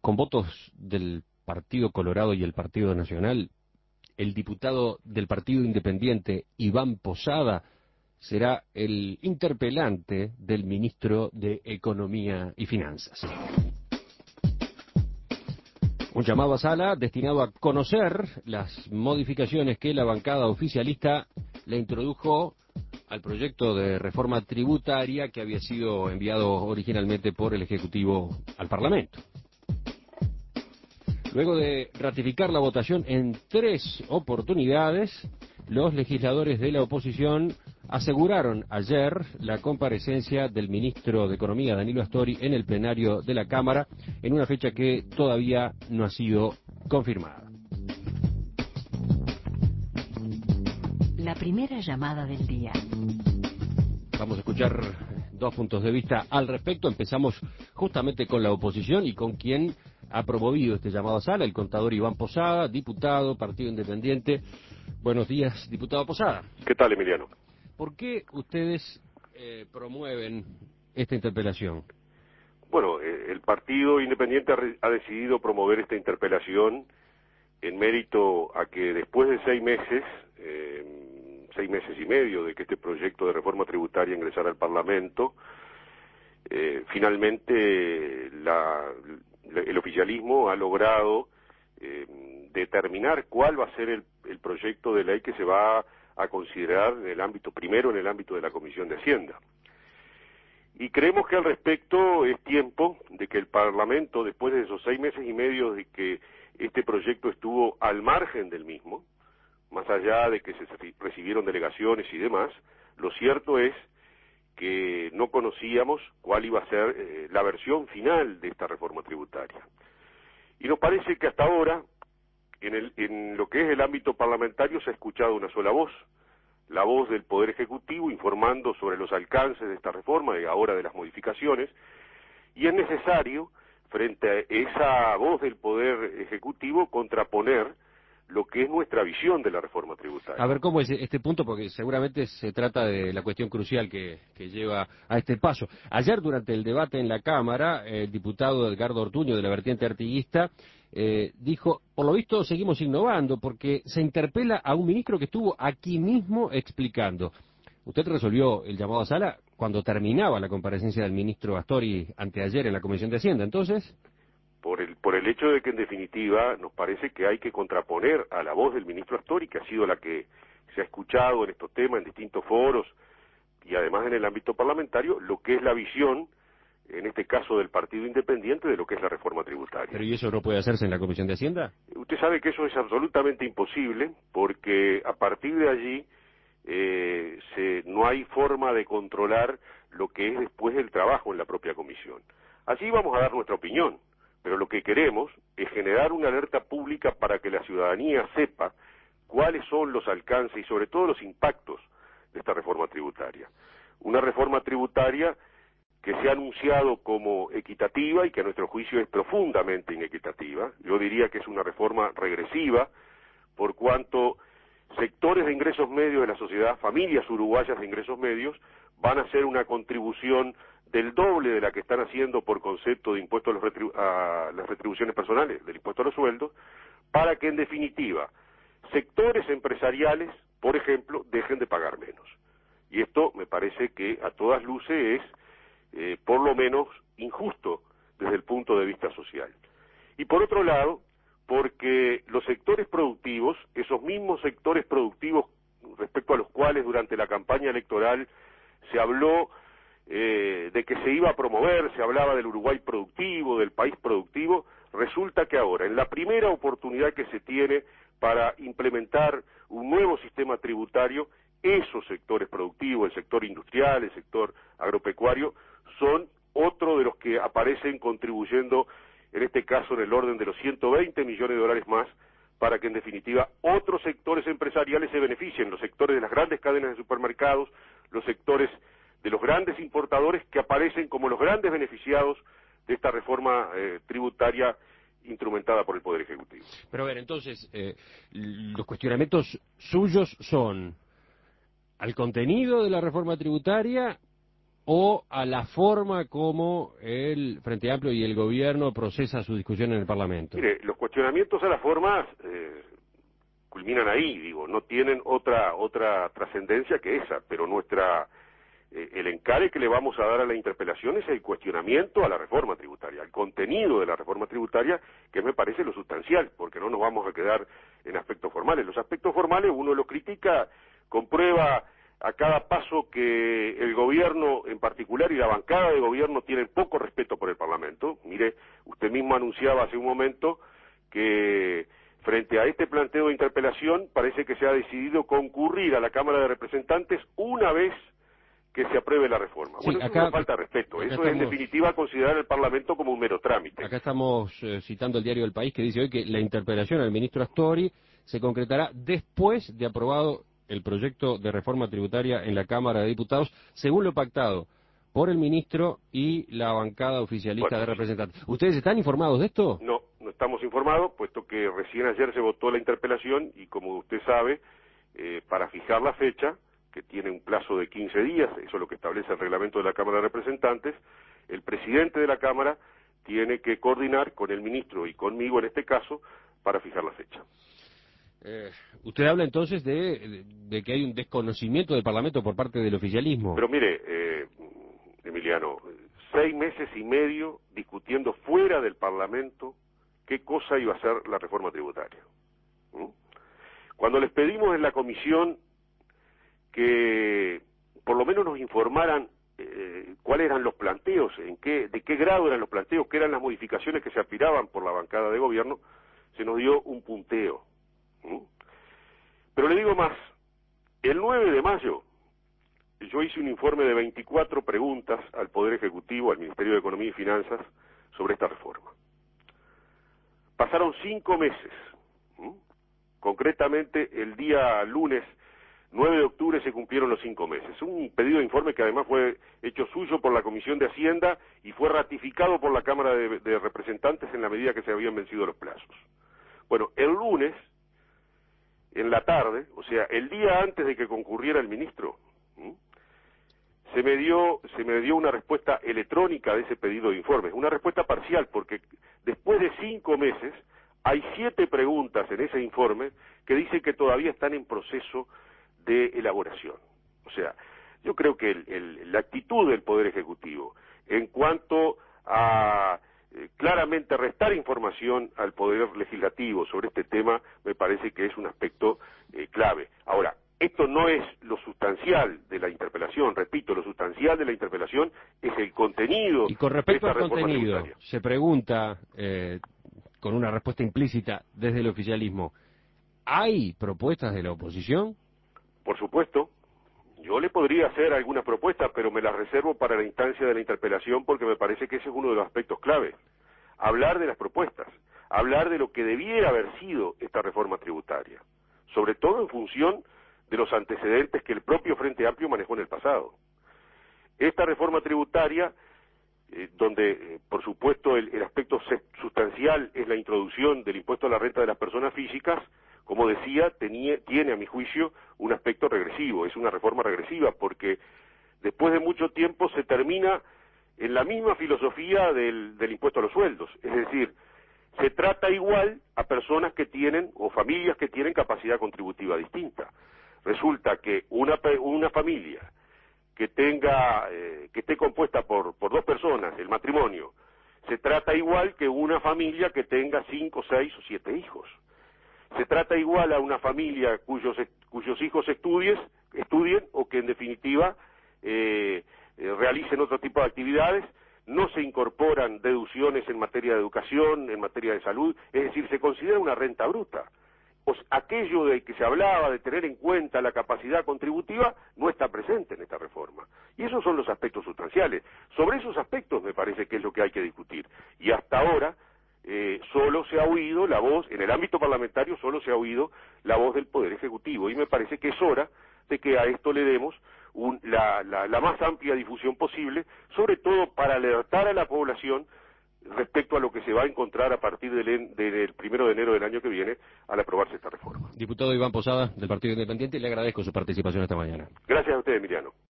con votos del Partido Colorado y el Partido Nacional, el diputado del Partido Independiente, Iván Posada, será el interpelante del ministro de Economía y Finanzas. Un llamado a sala destinado a conocer las modificaciones que la bancada oficialista le introdujo al proyecto de reforma tributaria que había sido enviado originalmente por el Ejecutivo al Parlamento. Luego de ratificar la votación en 3 oportunidades, los legisladores de la oposición aseguraron ayer la comparecencia del ministro de Economía, Danilo Astori, en el plenario de la Cámara, en una fecha que todavía no ha sido confirmada. La primera llamada del día. Vamos a escuchar 2 puntos de vista al respecto. Empezamos justamente con la oposición y con quien ha promovido este llamado a sala, el contador Iván Posada, diputado, Partido Independiente. Buenos días, diputado Posada. ¿Qué tal, Emiliano? ¿Por qué ustedes promueven esta interpelación? Bueno, el Partido Independiente ha decidido promover esta interpelación en mérito a que después de 6 meses, 6 meses y medio de que este proyecto de reforma tributaria ingresara al Parlamento, finalmente el oficialismo ha logrado determinar cuál va a ser el proyecto de ley que se va a considerar primero en el ámbito de la Comisión de Hacienda. Y creemos que al respecto es tiempo de que el Parlamento, después de esos 6 meses y medio de que este proyecto estuvo al margen del mismo, más allá de que se recibieron delegaciones y demás, lo cierto es que no conocíamos cuál iba a ser la versión final de esta reforma tributaria. Y nos parece que hasta ahora, en lo que es el ámbito parlamentario, se ha escuchado una sola voz, la voz del Poder Ejecutivo informando sobre los alcances de esta reforma y ahora de las modificaciones, y es necesario, frente a esa voz del Poder Ejecutivo, contraponer lo que es nuestra visión de la reforma tributaria. A ver, ¿cómo es este punto? Porque seguramente se trata de la cuestión crucial que lleva a este paso. Ayer, durante el debate en la Cámara, el diputado Edgardo Ortuño, de la vertiente artiguista, dijo, por lo visto seguimos innovando, porque se interpela a un ministro que estuvo aquí mismo explicando. Usted resolvió el llamado a sala cuando terminaba la comparecencia del ministro Astori anteayer en la Comisión de Hacienda, ¿entonces? Por el hecho de que, en definitiva, nos parece que hay que contraponer a la voz del ministro Astori, que ha sido la que se ha escuchado en estos temas, en distintos foros, y además en el ámbito parlamentario, lo que es la visión, en este caso del Partido Independiente, de lo que es la reforma tributaria. ¿Pero y eso no puede hacerse en la Comisión de Hacienda? Usted sabe que eso es absolutamente imposible, porque a partir de allí no hay forma de controlar lo que es después el trabajo en la propia comisión. Allí vamos a dar nuestra opinión, pero lo que queremos es generar una alerta pública para que la ciudadanía sepa cuáles son los alcances y sobre todo los impactos de esta reforma tributaria. Una reforma tributaria que se ha anunciado como equitativa y que a nuestro juicio es profundamente inequitativa. Yo diría que es una reforma regresiva, por cuanto sectores de ingresos medios de la sociedad, familias uruguayas de ingresos medios, van a hacer una contribución del doble de la que están haciendo por concepto de impuesto a las retribuciones personales, del impuesto a los sueldos, para que en definitiva sectores empresariales, por ejemplo, dejen de pagar menos. Y esto me parece que a todas luces es por lo menos injusto desde el punto de vista social. Y por otro lado, porque los sectores productivos, esos mismos sectores productivos respecto a los cuales durante la campaña electoral se habló de que se iba a promover, se hablaba del Uruguay productivo, del país productivo, resulta que ahora, en la primera oportunidad que se tiene para implementar un nuevo sistema tributario, esos sectores productivos, el sector industrial, el sector agropecuario, son otro de los que aparecen contribuyendo, en este caso en el orden de los 120 millones de dólares más, para que en definitiva otros sectores empresariales se beneficien, los sectores de las grandes cadenas de supermercados, los sectores de los grandes importadores que aparecen como los grandes beneficiados de esta reforma tributaria instrumentada por el Poder Ejecutivo. Pero a ver, entonces, los cuestionamientos suyos son al contenido de la reforma tributaria o a la forma como el Frente Amplio y el gobierno procesa su discusión en el Parlamento? Mire, los cuestionamientos a las formas culminan ahí, digo, no tienen otra trascendencia que esa, pero el encare que le vamos a dar a la interpelación es el cuestionamiento a la reforma tributaria, al contenido de la reforma tributaria, que me parece lo sustancial, porque no nos vamos a quedar en aspectos formales. Los aspectos formales uno los critica, comprueba a cada paso que el gobierno en particular y la bancada de gobierno tienen poco respeto por el Parlamento. Mire, usted mismo anunciaba hace un momento que frente a este planteo de interpelación parece que se ha decidido concurrir a la Cámara de Representantes una vez que se apruebe la reforma. Sí, Bueno, eso acá, es una falta de respeto. Eso es, en definitiva, considerar el Parlamento como un mero trámite. Acá estamos citando el diario El País, que dice hoy que la interpelación al ministro Astori se concretará después de aprobado el proyecto de reforma tributaria en la Cámara de Diputados, según lo pactado por el ministro y la bancada oficialista de representantes. ¿Ustedes están informados de esto? No, no estamos informados, puesto que recién ayer se votó la interpelación y, como usted sabe, para fijar la fecha, que tiene un plazo de 15 días, eso es lo que establece el reglamento de la Cámara de Representantes, el presidente de la Cámara tiene que coordinar con el ministro y conmigo en este caso para fijar la fecha. Usted habla entonces de que hay un desconocimiento del Parlamento por parte del oficialismo. Pero mire, Emiliano, 6 meses y medio discutiendo fuera del Parlamento qué cosa iba a ser la reforma tributaria. Cuando les pedimos en la comisión que por lo menos nos informaran cuáles eran los planteos, de qué grado eran los planteos, qué eran las modificaciones que se aspiraban por la bancada de gobierno, se nos dio un punteo. Pero le digo más, el 9 de mayo yo hice un informe de 24 preguntas al Poder Ejecutivo, al Ministerio de Economía y Finanzas, sobre esta reforma. Pasaron 5 meses, concretamente el día lunes 9 de octubre se cumplieron los 5 meses. Un pedido de informe que además fue hecho suyo por la Comisión de Hacienda y fue ratificado por la Cámara de Representantes en la medida que se habían vencido los plazos. Bueno, el lunes, en la tarde, o sea, el día antes de que concurriera el ministro, se me dio una respuesta electrónica de ese pedido de informe, una respuesta parcial, porque después de 5 meses hay 7 preguntas en ese informe que dicen que todavía están en proceso de elaboración. O sea, yo creo que la actitud del Poder Ejecutivo en cuanto a claramente restar información al Poder Legislativo sobre este tema me parece que es un aspecto clave. Ahora, esto no es lo sustancial de la interpelación, repito, lo sustancial de la interpelación es el contenido. Y con respecto de esta al contenido, tributaria. se pregunta, con una respuesta implícita desde el oficialismo, ¿hay propuestas de la oposición? Por supuesto, yo le podría hacer algunas propuestas, pero me las reservo para la instancia de la interpelación porque me parece que ese es uno de los aspectos clave. Hablar de las propuestas, hablar de lo que debiera haber sido esta reforma tributaria, sobre todo en función de los antecedentes que el propio Frente Amplio manejó en el pasado. Esta reforma tributaria, donde por supuesto el aspecto sustancial es la introducción del impuesto a la renta de las personas físicas, como decía, tiene a mi juicio un aspecto regresivo, es una reforma regresiva, porque después de mucho tiempo se termina en la misma filosofía del impuesto a los sueldos, es decir, se trata igual a personas que tienen, o familias que tienen capacidad contributiva distinta. Resulta que una familia que esté compuesta por 2 personas, el matrimonio, se trata igual que una familia que tenga 5, 6 o 7 hijos. Se trata igual a una familia cuyos hijos estudien o que en definitiva realicen otro tipo de actividades, no se incorporan deducciones en materia de educación, en materia de salud, es decir, se considera una renta bruta. Pues aquello de que se hablaba de tener en cuenta la capacidad contributiva no está presente en esta reforma. Y esos son los aspectos sustanciales. Sobre esos aspectos me parece que es lo que hay que discutir. Y hasta ahora solo se ha oído la voz, en el ámbito parlamentario solo se ha oído la voz del Poder Ejecutivo. Y me parece que es hora de que a esto le demos la más amplia difusión posible, sobre todo para alertar a la población respecto a lo que se va a encontrar a partir del 1 de enero del año que viene al aprobarse esta reforma. Diputado Iván Posada, del Partido Independiente, le agradezco su participación esta mañana. Gracias a usted, Emiliano.